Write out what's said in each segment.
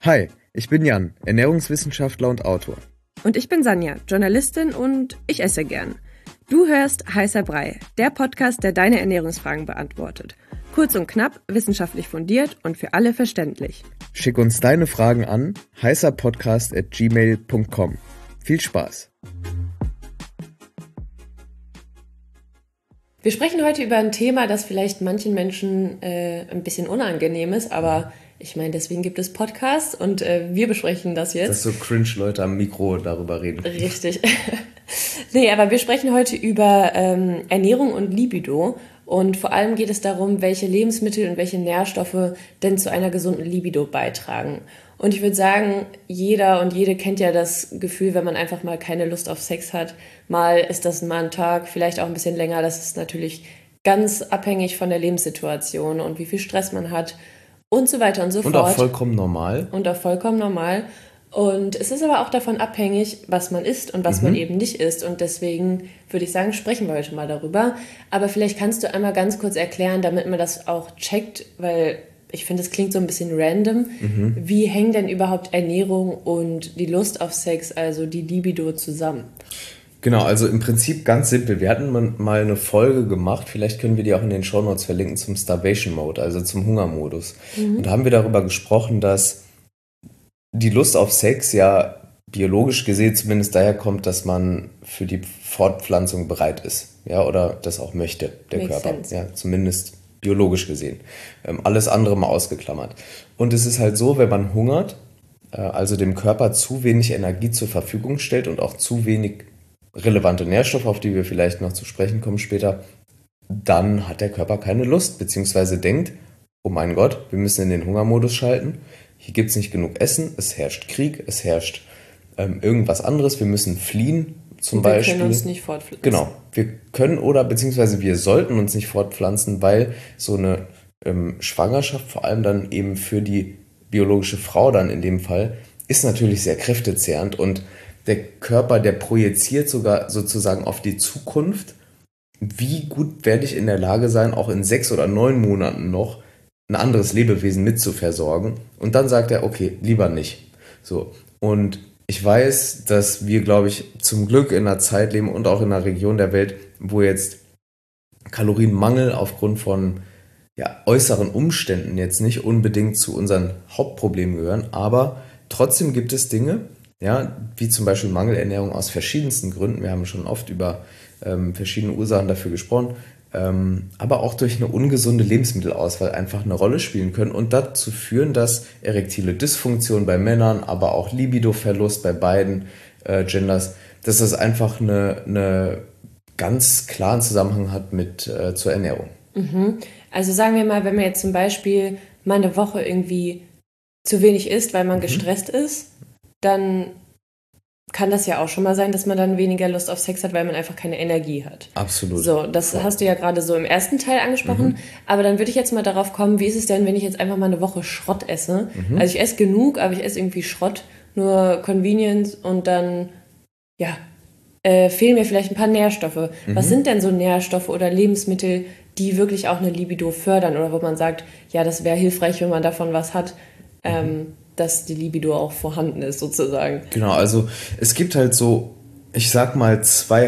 Hi, ich bin Jan, Ernährungswissenschaftler und Autor. Und ich bin Sanja, Journalistin und ich esse gern. Du hörst Heißer Brei, der Podcast, der deine Ernährungsfragen beantwortet. Kurz und knapp, wissenschaftlich fundiert und für alle verständlich. Schick uns deine Fragen an heißerpodcast@gmail.com. Viel Spaß! Wir sprechen heute über ein Thema, das vielleicht manchen Menschen ein bisschen unangenehm ist, aber ich meine, deswegen gibt es Podcasts und wir besprechen das jetzt. Dass so cringe Leute am Mikro darüber reden. Richtig. Nee, aber wir sprechen heute über Ernährung und Libido. Und vor allem geht es darum, welche Lebensmittel und welche Nährstoffe denn zu einer gesunden Libido beitragen. Und ich würde sagen, jeder und jede kennt ja das Gefühl, wenn man einfach mal keine Lust auf Sex hat. Mal ist das mal ein Tag, vielleicht auch ein bisschen länger. Das ist natürlich ganz abhängig von der Lebenssituation und wie viel Stress man hat und so weiter und so fort. Und auch vollkommen normal. Und es ist aber auch davon abhängig, was man isst und was man eben nicht isst. Und deswegen würde ich sagen, sprechen wir heute mal darüber. Aber vielleicht kannst du einmal ganz kurz erklären, damit man das auch checkt, weil ich finde, es klingt so ein bisschen random. Wie hängen denn überhaupt Ernährung und die Lust auf Sex, also die Libido, zusammen? Genau, also im Prinzip ganz simpel. Wir hatten mal eine Folge gemacht, vielleicht können wir die auch in den Shownotes verlinken, zum Starvation Mode, also zum Hungermodus. Und da haben wir darüber gesprochen, dass die Lust auf Sex ja biologisch gesehen zumindest daher kommt, dass man für die Fortpflanzung bereit ist, ja, oder das auch möchte, der Makes Körper, sense. ja, zumindest biologisch gesehen. Alles andere mal ausgeklammert. Und es ist halt so, wenn man hungert, also dem Körper zu wenig Energie zur Verfügung stellt und auch zu wenig relevante Nährstoffe, auf die wir vielleicht noch zu sprechen kommen später, dann hat der Körper keine Lust, beziehungsweise denkt, oh mein Gott, wir müssen in den Hungermodus schalten. Hier gibt es nicht genug Essen, es herrscht Krieg, es herrscht irgendwas anderes, wir müssen fliehen zum Beispiel. Wir können uns nicht fortpflanzen. Genau, wir können oder beziehungsweise wir sollten uns nicht fortpflanzen, weil so eine Schwangerschaft, vor allem dann eben für die biologische Frau dann in dem Fall, ist natürlich sehr kräftezehrend und der Körper, der projiziert sogar sozusagen auf die Zukunft, wie gut werde ich in der Lage sein, auch in 6 oder 9 Monaten noch ein anderes Lebewesen mitzuversorgen. Und dann sagt er, okay, lieber nicht. So. Und ich weiß, dass wir, glaube ich, zum Glück in einer Zeit leben und auch in einer Region der Welt, wo jetzt Kalorienmangel aufgrund von äußeren Umständen jetzt nicht unbedingt zu unseren Hauptproblemen gehören, aber trotzdem gibt es Dinge, ja, wie zum Beispiel Mangelernährung aus verschiedensten Gründen. Wir haben schon oft über verschiedene Ursachen dafür gesprochen, aber auch durch eine ungesunde Lebensmittelauswahl einfach eine Rolle spielen können und dazu führen, dass erektile Dysfunktion bei Männern, aber auch Libidoverlust bei beiden Genders, dass das einfach eine ganz klaren Zusammenhang hat mit zur Ernährung. Also sagen wir mal, wenn man jetzt zum Beispiel mal eine Woche irgendwie zu wenig isst, weil man gestresst ist, dann kann das ja auch schon mal sein, dass man dann weniger Lust auf Sex hat, weil man einfach keine Energie hat. Absolut. So, das hast du ja gerade so im ersten Teil angesprochen. Aber dann würde ich jetzt mal darauf kommen, wie ist es denn, wenn ich jetzt einfach mal eine Woche Schrott esse? Also ich esse genug, aber ich esse irgendwie Schrott, nur Convenience und dann, fehlen mir vielleicht ein paar Nährstoffe. Was sind denn so Nährstoffe oder Lebensmittel, die wirklich auch eine Libido fördern oder wo man sagt, ja, das wäre hilfreich, wenn man davon was hat, dass die Libido auch vorhanden ist, sozusagen. Genau, also es gibt halt so, ich sag mal, 2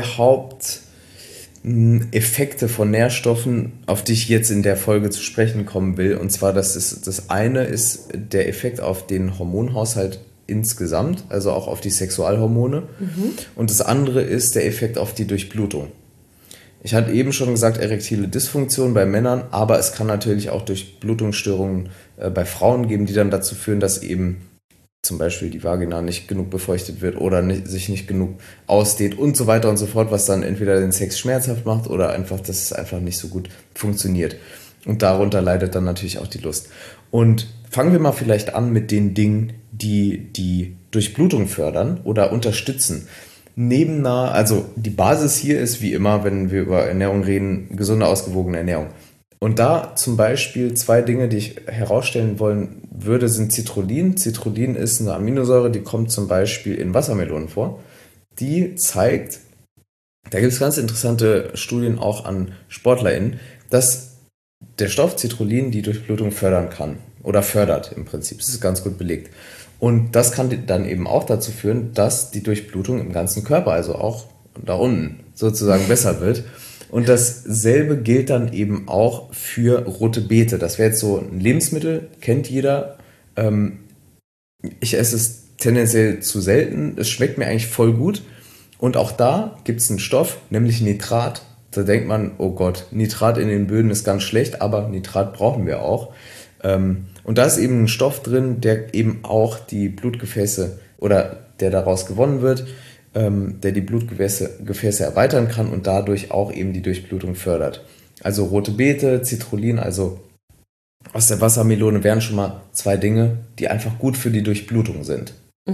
Haupteffekte von Nährstoffen, auf die ich jetzt in der Folge zu sprechen kommen will. Und zwar, das eine ist der Effekt auf den Hormonhaushalt insgesamt, also auch auf die Sexualhormone. Und das andere ist der Effekt auf die Durchblutung. Ich hatte eben schon gesagt, erektile Dysfunktion bei Männern, aber es kann natürlich auch Durchblutungsstörungen bei Frauen geben, die dann dazu führen, dass eben zum Beispiel die Vagina nicht genug befeuchtet wird oder sich nicht genug ausdehnt und so weiter und so fort, was dann entweder den Sex schmerzhaft macht oder einfach, dass es einfach nicht so gut funktioniert. Und darunter leidet dann natürlich auch die Lust. Und fangen wir mal vielleicht an mit den Dingen, die die Durchblutung fördern oder unterstützen. Also die Basis hier ist wie immer, wenn wir über Ernährung reden, gesunde, ausgewogene Ernährung. Und da zum Beispiel 2 Dinge, die ich herausstellen wollen würde, sind Citrullin. Citrullin ist eine Aminosäure, die kommt zum Beispiel in Wassermelonen vor. Die zeigt, da gibt es ganz interessante Studien auch an SportlerInnen, dass der Stoff Citrullin die Durchblutung fördern kann. oder fördert im Prinzip. Das ist ganz gut belegt. Und das kann dann eben auch dazu führen, dass die Durchblutung im ganzen Körper, also auch da unten sozusagen besser wird. Und dasselbe gilt dann eben auch für rote Beete. Das wäre jetzt so ein Lebensmittel, kennt jeder. Ich esse es tendenziell zu selten. Es schmeckt mir eigentlich voll gut. Und auch da gibt es einen Stoff, nämlich Nitrat. Da denkt man, oh Gott, Nitrat in den Böden ist ganz schlecht, aber Nitrat brauchen wir auch. Und da ist eben ein Stoff drin, der eben auch die Blutgefäße oder der daraus gewonnen wird, der die Blutgefäße erweitern kann und dadurch auch eben die Durchblutung fördert. Also rote Beete, Citrullin, also aus der Wassermelone wären schon mal 2 Dinge, die einfach gut für die Durchblutung sind.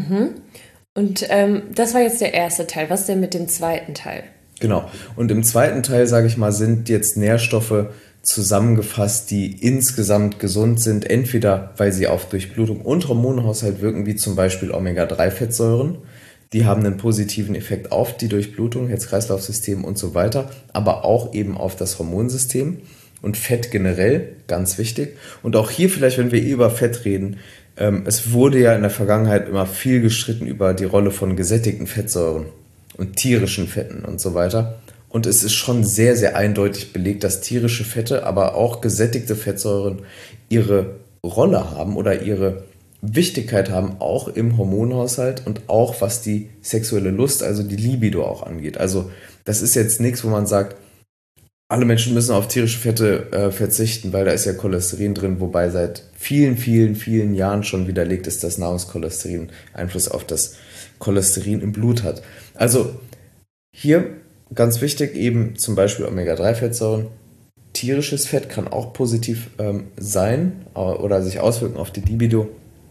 Und das war jetzt der erste Teil. Was denn mit dem zweiten Teil? Genau. Und im zweiten Teil, sage ich mal, sind jetzt Nährstoffe zusammengefasst, die insgesamt gesund sind, entweder weil sie auf Durchblutung und Hormonhaushalt wirken, wie zum Beispiel Omega-3-Fettsäuren. Die haben einen positiven Effekt auf die Durchblutung, Herz-Kreislauf-System und so weiter, aber auch eben auf das Hormonsystem. Und Fett generell, ganz wichtig. Und auch hier vielleicht, wenn wir über Fett reden, es wurde ja in der Vergangenheit immer viel gestritten über die Rolle von gesättigten Fettsäuren und tierischen Fetten und so weiter. Und es ist schon sehr, sehr eindeutig belegt, dass tierische Fette, aber auch gesättigte Fettsäuren ihre Rolle haben oder ihre Wichtigkeit haben, auch im Hormonhaushalt und auch was die sexuelle Lust, also die Libido auch angeht. Also das ist jetzt nichts, wo man sagt, alle Menschen müssen auf tierische Fette verzichten, weil da ist ja Cholesterin drin, wobei seit vielen, vielen, vielen Jahren schon widerlegt ist, dass Nahrungscholesterin Einfluss auf das Cholesterin im Blut hat. Also hier ganz wichtig eben zum Beispiel Omega-3-Fettsäuren. Tierisches Fett kann auch positiv sein oder sich auswirken auf die Libido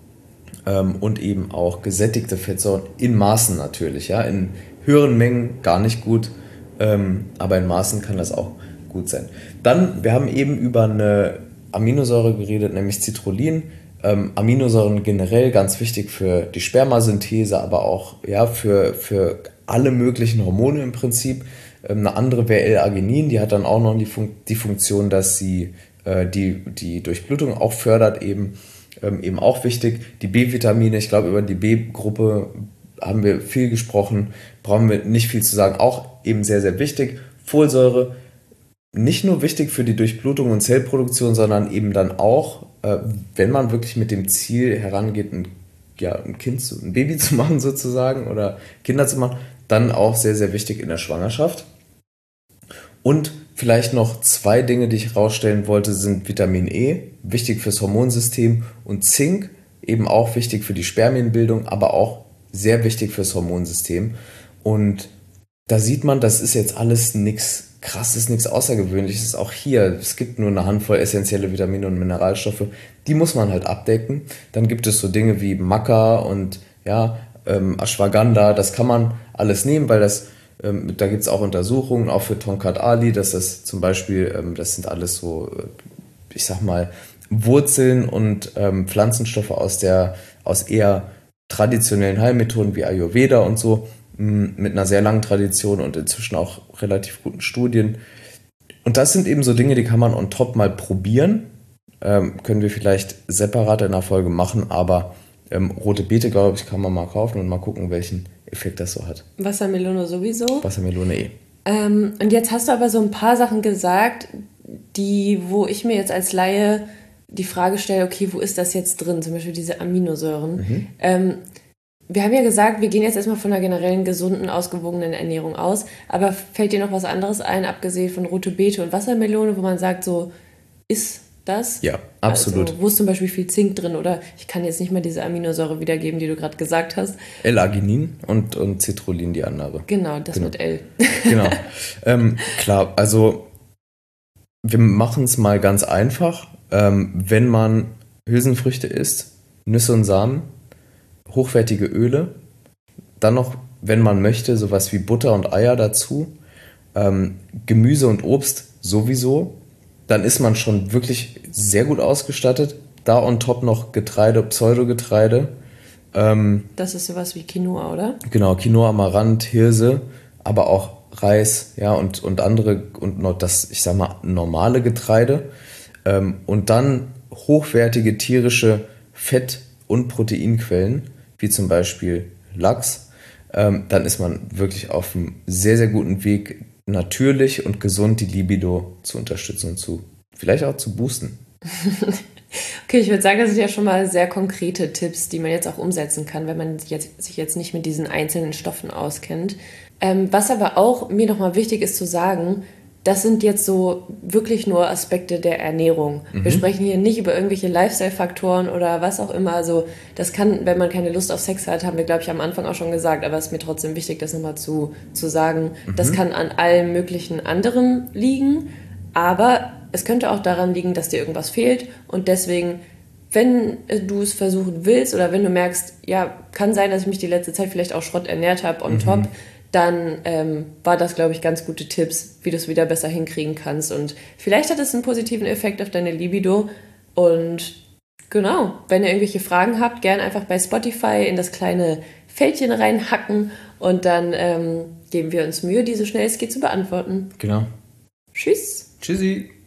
und eben auch gesättigte Fettsäuren in Maßen natürlich. Ja? In höheren Mengen gar nicht gut, aber in Maßen kann das auch gut sein. Dann, wir haben eben über eine Aminosäure geredet, nämlich Citrullin. Aminosäuren generell ganz wichtig für die Spermasynthese, aber auch ja, für alle möglichen Hormone im Prinzip. Eine andere wäre L-Arginin, die hat dann auch noch die Funktion, dass sie die Durchblutung auch fördert, eben auch wichtig. Die B-Vitamine, ich glaube über die B-Gruppe haben wir viel gesprochen, brauchen wir nicht viel zu sagen, auch eben sehr, sehr wichtig. Folsäure, nicht nur wichtig für die Durchblutung und Zellproduktion, sondern eben dann auch, wenn man wirklich mit dem Ziel herangeht, ein Baby zu machen sozusagen oder Kinder zu machen, dann auch sehr, sehr wichtig in der Schwangerschaft. Und vielleicht noch 2 Dinge, die ich herausstellen wollte, sind Vitamin E, wichtig fürs Hormonsystem, und Zink, eben auch wichtig für die Spermienbildung, aber auch sehr wichtig fürs Hormonsystem. Und da sieht man, das ist jetzt alles nichts Krasses, nichts Außergewöhnliches. Auch hier, es gibt nur eine Handvoll essentielle Vitamine und Mineralstoffe, die muss man halt abdecken. Dann gibt es so Dinge wie Maca und Ashwagandha, das kann man alles nehmen, weil da gibt es auch Untersuchungen, auch für Tongkat Ali, dass das zum Beispiel, das sind alles so, ich sag mal, Wurzeln und Pflanzenstoffe aus eher traditionellen Heilmethoden wie Ayurveda und so, mit einer sehr langen Tradition und inzwischen auch relativ guten Studien. Und das sind eben so Dinge, die kann man on top mal probieren. Können wir vielleicht separat in einer Folge machen, aber rote Beete, glaube ich, kann man mal kaufen und mal gucken, welchen Effekt das so hat. Wassermelone sowieso. Wassermelone Und jetzt hast du aber so ein paar Sachen gesagt, wo ich mir jetzt als Laie die Frage stelle, okay, wo ist das jetzt drin? Zum Beispiel diese Aminosäuren. Wir haben ja gesagt, wir gehen jetzt erstmal von einer generellen gesunden, ausgewogenen Ernährung aus. Aber fällt dir noch was anderes ein, abgesehen von rote Beete und Wassermelone, wo man sagt, so ist das? Ja, absolut. Also, wo ist zum Beispiel viel Zink drin? Oder ich kann jetzt nicht mehr diese Aminosäure wiedergeben, die du gerade gesagt hast. L-Arginin und Citrullin, die andere. Genau, das mit L. Genau. Klar, also wir machen es mal ganz einfach. Wenn man Hülsenfrüchte isst, Nüsse und Samen, hochwertige Öle, dann noch, wenn man möchte, sowas wie Butter und Eier dazu, Gemüse und Obst sowieso, dann ist man schon wirklich sehr gut ausgestattet. Da on top noch Getreide, Pseudogetreide. Das ist sowas wie Quinoa, oder? Genau, Quinoa, Amaranth, Hirse, aber auch Reis, ja, und andere, und noch das, ich sag mal, normale Getreide. Und dann hochwertige tierische Fett- und Proteinquellen, wie zum Beispiel Lachs, dann ist man wirklich auf einem sehr, sehr guten Weg, natürlich und gesund die Libido zu unterstützen und vielleicht auch zu boosten. Okay, ich würde sagen, das sind ja schon mal sehr konkrete Tipps, die man jetzt auch umsetzen kann, wenn man sich jetzt nicht mit diesen einzelnen Stoffen auskennt. Was aber auch mir nochmal wichtig ist zu sagen, das sind jetzt so wirklich nur Aspekte der Ernährung. Wir sprechen hier nicht über irgendwelche Lifestyle-Faktoren oder was auch immer. Also das kann, wenn man keine Lust auf Sex hat, haben wir, glaube ich, am Anfang auch schon gesagt, aber es ist mir trotzdem wichtig, das nochmal zu sagen. Das kann an allem möglichen anderen liegen, aber es könnte auch daran liegen, dass dir irgendwas fehlt und deswegen, wenn du es versuchen willst oder wenn du merkst, ja, kann sein, dass ich mich die letzte Zeit vielleicht auch Schrott ernährt habe on top, dann war das, glaube ich, ganz gute Tipps, wie du es wieder besser hinkriegen kannst und vielleicht hat es einen positiven Effekt auf deine Libido und genau, wenn ihr irgendwelche Fragen habt, gerne einfach bei Spotify in das kleine Fältchen reinhacken und dann geben wir uns Mühe, die so schnell es geht zu beantworten. Genau. Tschüss! Tschüssi!